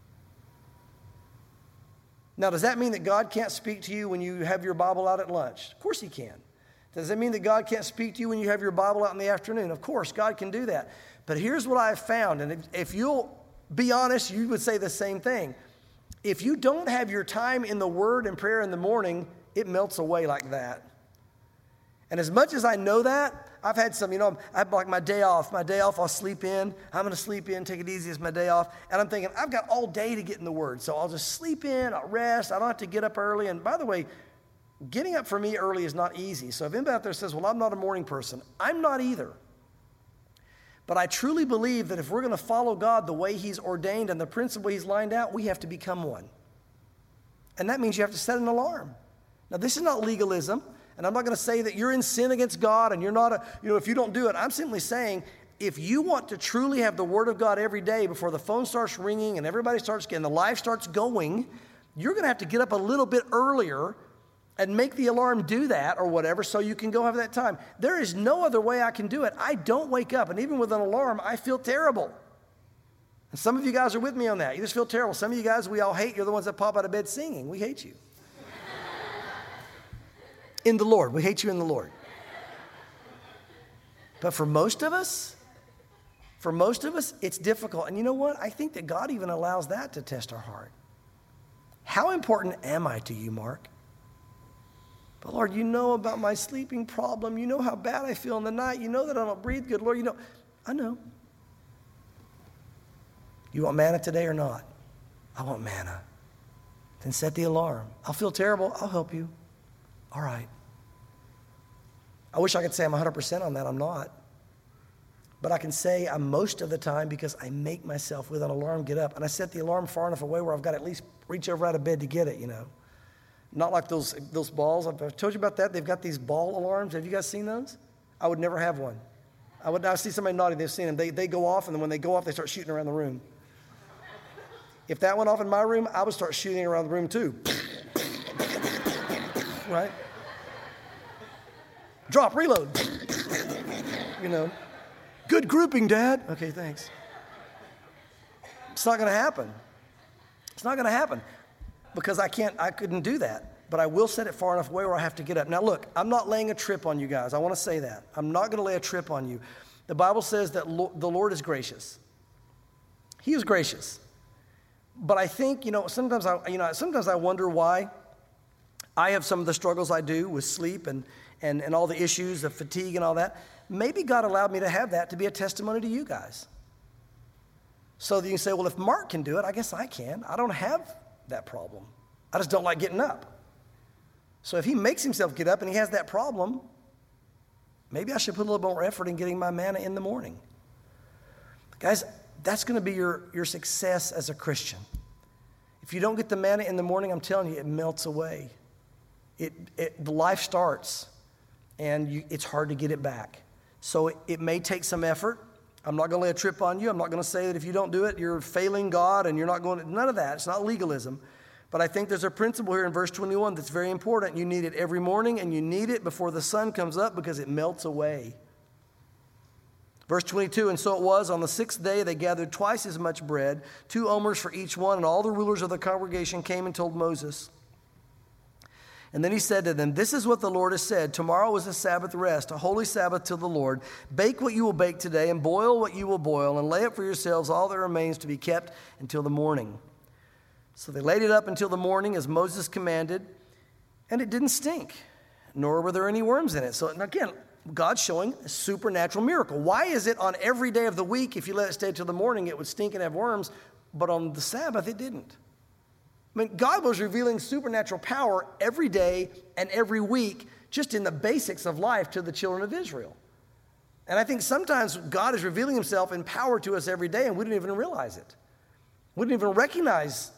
Now, does that mean that God can't speak to you when you have your Bible out at lunch? Of course He can. Does that mean that God can't speak to you when you have your Bible out in the afternoon? Of course, God can do that. But here's what I've found, and if, if you'll be honest, you would say the same thing. If you don't have your time in the Word and prayer in the morning, it melts away like that. And as much as I know that, I've had some, you know, I have like my day off. My day off, I'll sleep in. I'm going to sleep in, take it easy. It's my day off. And I'm thinking, I've got all day to get in the Word. So I'll just sleep in, I'll rest. I don't have to get up early. And by the way, getting up for me early is not easy. So if anybody out there says, well, I'm not a morning person, I'm not either. But I truly believe that if we're going to follow God the way He's ordained and the principle He's lined out, we have to become one. And that means you have to set an alarm. Now, this is not legalism, and I'm not going to say that you're in sin against God and you're not, a, you know, if you don't do it. I'm simply saying if you want to truly have the Word of God every day before the phone starts ringing and everybody starts getting, the life starts going, you're going to have to get up a little bit earlier and make the alarm do that or whatever so you can go have that time. There is no other way I can do it. I don't wake up, and even with an alarm, I feel terrible. And some of you guys are with me on that. You just feel terrible. Some of you guys we all hate. You're the ones that pop out of bed singing. We hate you. In the Lord. We hate you in the Lord. But for most of us, for most of us, it's difficult. And you know what? I think that God even allows that to test our heart. How important am I to you, Mark? But Lord, you know about my sleeping problem. You know how bad I feel in the night. You know that I don't breathe good. Lord, you know. I know. You want manna today or not? I want manna. Then set the alarm. I'll feel terrible. I'll help you. All right. I wish I could say I'm one hundred percent on that. I'm not. But I can say I'm most of the time because I make myself with an alarm get up. And I set the alarm far enough away where I've got to at least reach over out of bed to get it, you know. Not like those, those balls. I've told you about that. They've got these ball alarms. Have you guys seen those? I would never have one. I would I see somebody nodding. They've seen them. They, they go off, and then when they go off, they start shooting around the room. If that went off in my room, I would start shooting around the room too. Right? Drop, reload. You know. Good grouping, Dad. Okay, thanks. It's not going to happen. It's not going to happen because I can't, I couldn't do that. But I will set it far enough away where I have to get up. Now, look, I'm not laying a trip on you guys. I want to say that. I'm not going to lay a trip on you. The Bible says that lo- the Lord is gracious. He is gracious. But I think, you know, sometimes I, you know, sometimes I wonder why I have some of the struggles I do with sleep and, and, and all the issues of fatigue and all that. Maybe God allowed me to have that to be a testimony to you guys. So that you can say, well, if Mark can do it, I guess I can. I don't have that problem. I just don't like getting up. So if he makes himself get up and he has that problem, maybe I should put a little more effort in getting my manna in the morning. Guys, that's going to be your, your success as a Christian. If you don't get the manna in the morning, I'm telling you, it melts away. It, it the life starts, and you, it's hard to get it back. So it, it may take some effort. I'm not going to lay a trip on you. I'm not going to say that if you don't do it, you're failing God and you're not going to, none of that. It's not legalism. But I think there's a principle here in verse twenty-one that's very important. You need it every morning, and you need it before the sun comes up because it melts away. Verse twenty-two, and so it was, on the sixth day they gathered twice as much bread, two omers for each one, and all the rulers of the congregation came and told Moses. And then he said to them, this is what the Lord has said. Tomorrow is a Sabbath rest, a holy Sabbath to the Lord. Bake what you will bake today, and boil what you will boil, and lay up for yourselves all that remains to be kept until the morning. So they laid it up until the morning as Moses commanded, and it didn't stink, nor were there any worms in it. So again, God's showing a supernatural miracle. Why is it on every day of the week, if you let it stay till the morning, it would stink and have worms, but on the Sabbath it didn't? I mean, God was revealing supernatural power every day and every week just in the basics of life to the children of Israel. And I think sometimes God is revealing himself in power to us every day and we didn't even realize it. We didn't even recognize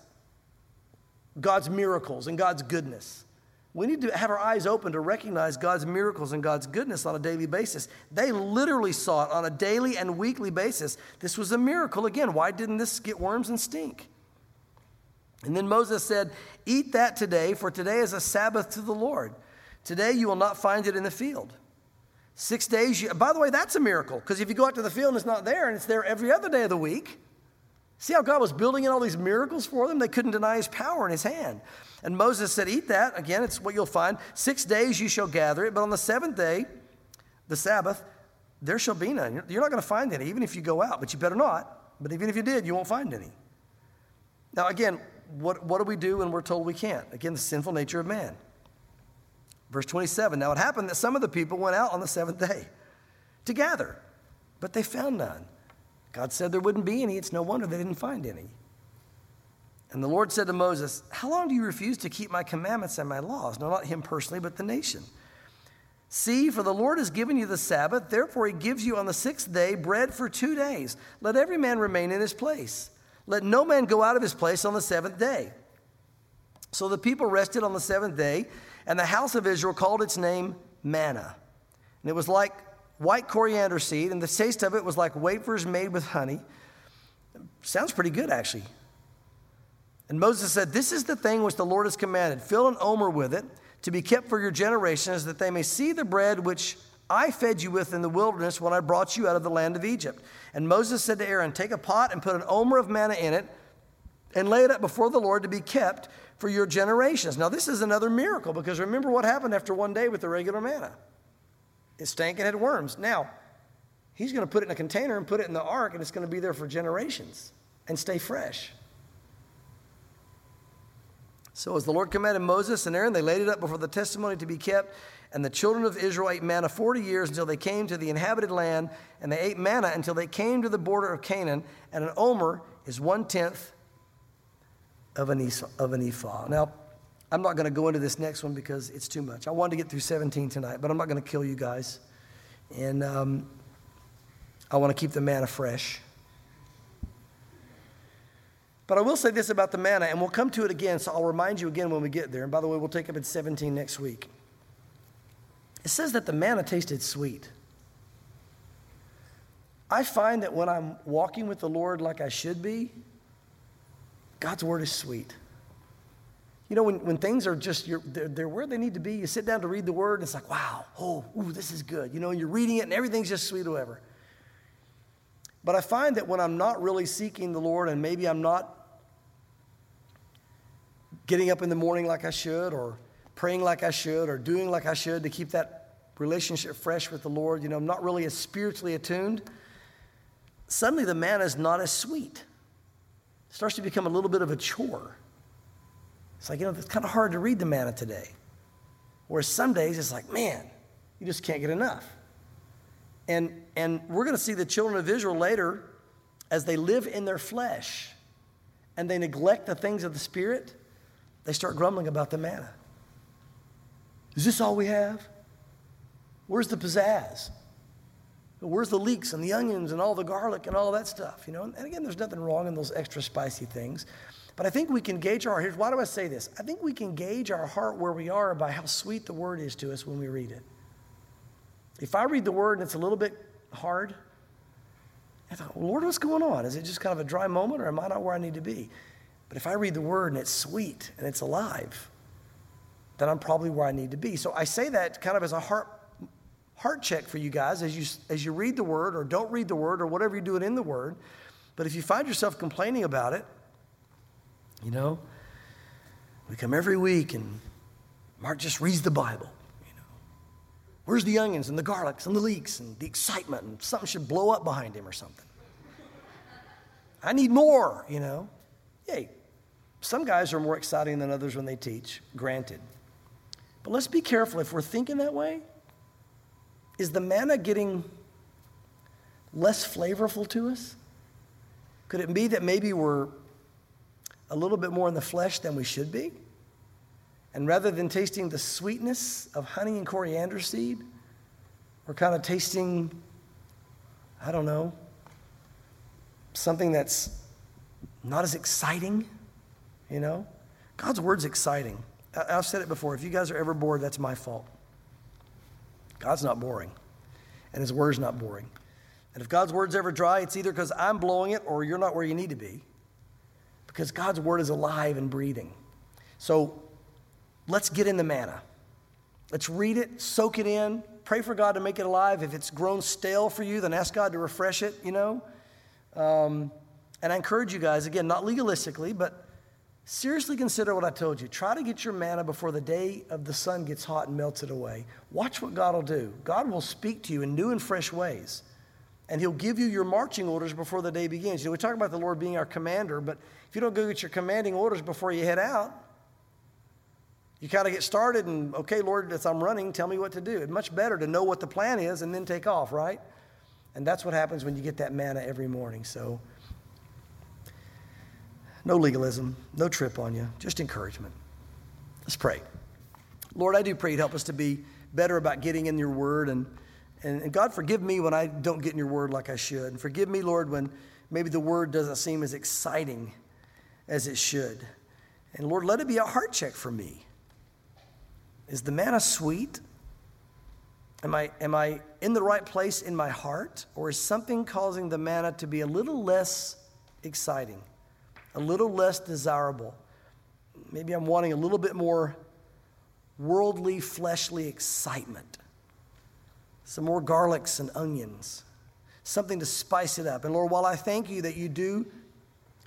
God's miracles and God's goodness. We need to have our eyes open to recognize God's miracles and God's goodness on a daily basis. They literally saw it on a daily and weekly basis. This was a miracle. Again, why didn't this get worms and stink? And then Moses said, eat that today, for today is a Sabbath to the Lord. Today you will not find it in the field. Six days, you, by the way, that's a miracle, because if you go out to the field and it's not there, and it's there every other day of the week, see how God was building in all these miracles for them? They couldn't deny his power in his hand. And Moses said, eat that. Again, it's what you'll find. Six days you shall gather it, but on the seventh day, the Sabbath, there shall be none. You're not going to find any, even if you go out, but you better not. But even if you did, you won't find any. Now, again, what, what do we do when we're told we can't? Again, the sinful nature of man. Verse twenty-seven, now it happened that some of the people went out on the seventh day to gather, but they found none. God said there wouldn't be any. It's no wonder they didn't find any. And the Lord said to Moses, how long do you refuse to keep my commandments and my laws? No, not him personally, but the nation. See, for the Lord has given you the Sabbath. Therefore, he gives you on the sixth day bread for two days. Let every man remain in his place. Let no man go out of his place on the seventh day. So the people rested on the seventh day, and the house of Israel called its name manna. And it was like white coriander seed, and the taste of it was like wafers made with honey. Sounds pretty good, actually. And Moses said, this is the thing which the Lord has commanded. Fill an omer with it to be kept for your generations, that they may see the bread which I fed you with in the wilderness when I brought you out of the land of Egypt. And Moses said to Aaron, take a pot and put an omer of manna in it and lay it up before the Lord to be kept for your generations. Now, this is another miracle, because remember what happened after one day with the regular manna. It stank and had worms. Now, he's going to put it in a container and put it in the ark, and it's going to be there for generations and stay fresh. So as the Lord commanded Moses and Aaron, they laid it up before the testimony to be kept. And the children of Israel ate manna forty years until they came to the inhabited land. And they ate manna until they came to the border of Canaan. And an omer is one-tenth of an ephah. Now, I'm not going to go into this next one because it's too much. I wanted to get through seventeen tonight, but I'm not going to kill you guys. And um, I want to keep the manna fresh. But I will say this about the manna, and we'll come to it again, so I'll remind you again when we get there. And by the way, we'll take up at seventeen next week. It says that the manna tasted sweet. I find that when I'm walking with the Lord like I should be, God's word is sweet. You know, when, when things are just, you're, they're, they're where they need to be, you sit down to read the word, and it's like, wow, oh, ooh, this is good. You know, and you're reading it, and everything's just sweet or whatever. But I find that when I'm not really seeking the Lord, and maybe I'm not getting up in the morning like I should, or praying like I should, or doing like I should to keep that relationship fresh with the Lord, you know, I'm not really as spiritually attuned, suddenly the manna is not as sweet. It starts to become a little bit of a chore. It's like, you know, it's kind of hard to read the manna today. Whereas some days it's like, man, you just can't get enough. And, and we're going to see the children of Israel later, as they live in their flesh and they neglect the things of the Spirit, they start grumbling about the manna. Is this all we have? Where's the pizzazz? Where's the leeks and the onions and all the garlic and all that stuff? You know, and again, there's nothing wrong in those extra spicy things. But I think we can gauge our heart. Here's why do I say this? I think we can gauge our heart where we are by how sweet the word is to us when we read it. If I read the word and it's a little bit hard, I thought, well, Lord, what's going on? Is it just kind of a dry moment, or am I not where I need to be? But if I read the word and it's sweet and it's alive, then I'm probably where I need to be. So I say that kind of as a heart heart check for you guys as you as you read the word or don't read the word or whatever you're doing in the word. But if you find yourself complaining about it, you know, we come every week and Mark just reads the Bible. Where's the onions and the garlics and the leeks and the excitement, and something should blow up behind him or something? I need more, you know. Yay. Some guys are more exciting than others when they teach, granted. But let's be careful. If we're thinking that way, is the manna getting less flavorful to us? Could it be that maybe we're a little bit more in the flesh than we should be? And rather than tasting the sweetness of honey and coriander seed, we're kind of tasting, I don't know, something that's not as exciting, you know? God's word's exciting. I- I've said it before. If you guys are ever bored, that's my fault. God's not boring, and his word's not boring. And if God's word's ever dry, it's either because I'm blowing it or you're not where you need to be, because God's word is alive and breathing. So let's get in the manna. Let's read it, soak it in, pray for God to make it alive. If it's grown stale for you, then ask God to refresh it, you know. Um, and I encourage you guys, again, not legalistically, but seriously consider what I told you. Try to get your manna before the day of the sun gets hot and melts it away. Watch what God will do. God will speak to you in new and fresh ways. And he'll give you your marching orders before the day begins. You know, we talk about the Lord being our commander, but if you don't go get your commanding orders before you head out, you kind of get started and, okay, Lord, as I'm running, tell me what to do. It's much better to know what the plan is and then take off, right? And that's what happens when you get that manna every morning. So no legalism, no trip on you, just encouragement. Let's pray. Lord, I do pray you'd help us to be better about getting in your word. And, and, and God, forgive me when I don't get in your word like I should. And forgive me, Lord, when maybe the word doesn't seem as exciting as it should. And Lord, let it be a heart check for me. Is the manna sweet? Am I, am I in the right place in my heart? Or is something causing the manna to be a little less exciting, a little less desirable? Maybe I'm wanting a little bit more worldly, fleshly excitement. Some more garlics and onions, something to spice it up. And Lord, while I thank you that you do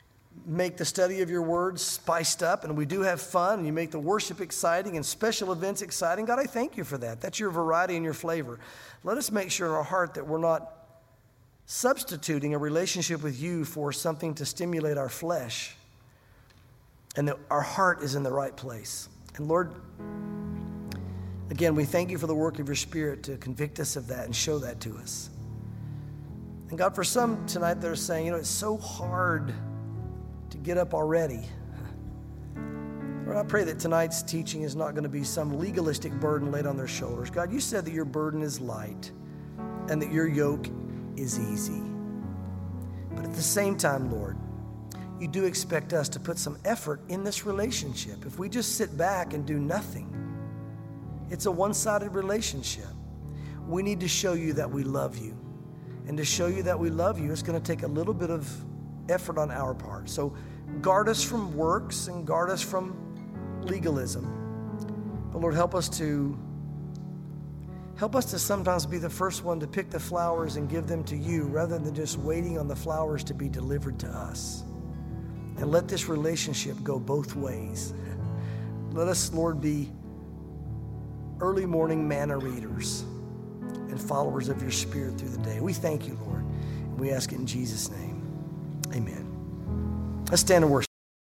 make the study of your words spiced up, and we do have fun, and you make the worship exciting and special events exciting. God, I thank you for that. That's your variety and your flavor. Let us make sure in our heart that we're not substituting a relationship with you for something to stimulate our flesh, and that our heart is in the right place. And Lord, again, we thank you for the work of your Spirit to convict us of that and show that to us. And God, for some tonight that are saying, you know, it's so hard to get up already. Lord, I pray that tonight's teaching is not going to be some legalistic burden laid on their shoulders. God, you said that your burden is light and that your yoke is easy. But at the same time, Lord, you do expect us to put some effort in this relationship. If we just sit back and do nothing, it's a one-sided relationship. We need to show you that we love you. And to show you that we love you, it's going to take a little bit of effort on our part. So guard us from works and guard us from legalism. But Lord, help us to help us to sometimes be the first one to pick the flowers and give them to you rather than just waiting on the flowers to be delivered to us. And let this relationship go both ways. Let us, Lord, be early morning manna readers and followers of your Spirit through the day. We thank you, Lord, and we ask it in Jesus' name. Amen. Let's stand and worship.